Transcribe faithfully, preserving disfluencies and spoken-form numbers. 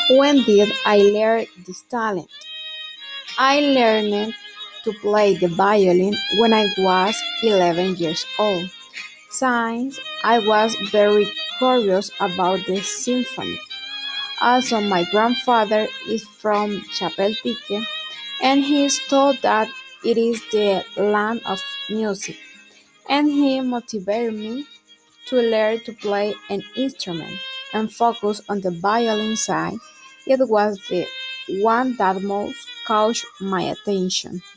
When did I learn this talent? I learned to play the violin when I was eleven years old, since I was very curious about the symphony. Also, my grandfather is from Chapeltique, and he is told that it is the land of music, and he motivated me to learn to play an instrument and focus on the violin side. It was the one that most caught my attention.